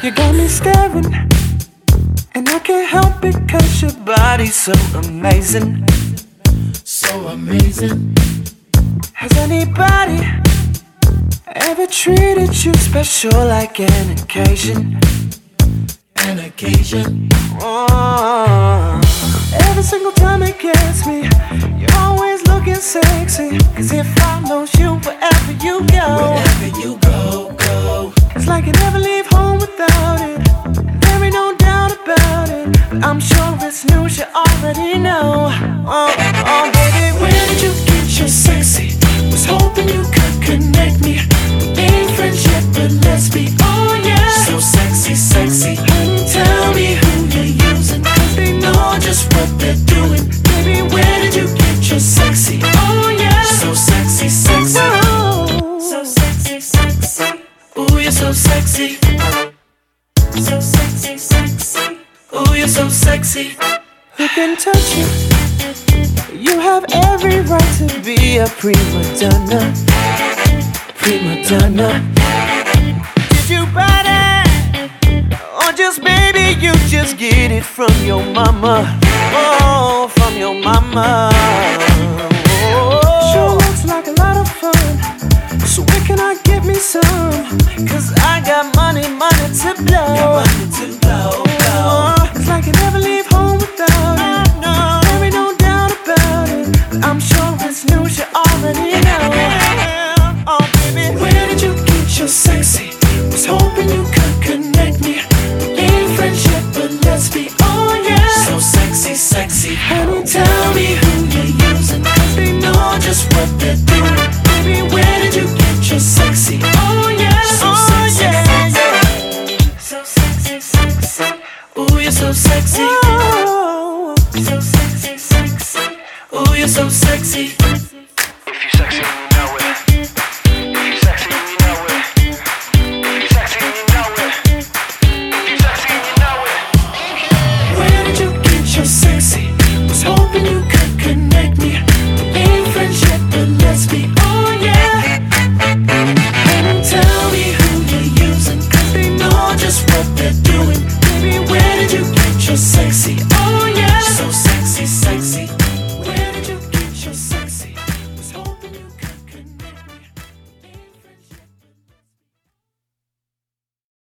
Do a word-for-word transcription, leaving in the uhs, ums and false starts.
You got me staring, and I can't help it 'cause your body's so amazing. So amazing. Has anybody ever treated you special like an occasion? An occasion. Oh, every single time it gets me, you're always looking sexy. 'Cause it follows you wherever you go. Wherever you go, go. It's like you never leave home without it. There ain't no doubt about it. But I'm sure it's news you already know. Oh, oh baby, where did you get your sexy? Was hoping you could connect me. We ain't friends yet, but let's be, oh yeah. So sexy, sexy. Honey, tell me who you're using, 'cause they know just what they're doing. Baby, where did you get your sexy? Oh yeah. So sexy, sexy. Oh. So sexy, sexy. Ooh, you're so sexy. So sexy, sexy. Ooh, you're so sexy. Who can touch you? You have every right to be a prima donna. Prima donna. Did you buy that? Or just maybe you just get it from your mama? Oh, from your mama. Oh. Sure looks like a lot of fun. So where can I get me some? 'Cause I got money, money to blow. Got money to blow, blow. Oh, it's like you never leave home without it. No, there ain't no doubt about it. But I'm sure it's news you already know. Oh baby, where did you get your sexy? Was hoping you could connect me. We ain't friends yet, but let's be, oh yeah. So sexy, sexy. Honey, tell me who you're using, 'cause they know just what they're doing. Baby, where did you get your sexy? Oh yeah, So oh sexy, yeah, sexy. yeah. So sexy, sexy. Ooh, you're so sexy. Oh. So sexy, sexy. Ooh, you're so sexy. If you sexy and you know it. If you sexy and you know it. If you sexy and you know it. If you sexy and you know it. Where did you get your sexy? Was hoping you could connect me. We ain't friends yet, but let's be, oh yeah. And tell me who you're using, 'cause they know just what they're doing. Baby, where did you get your sexy?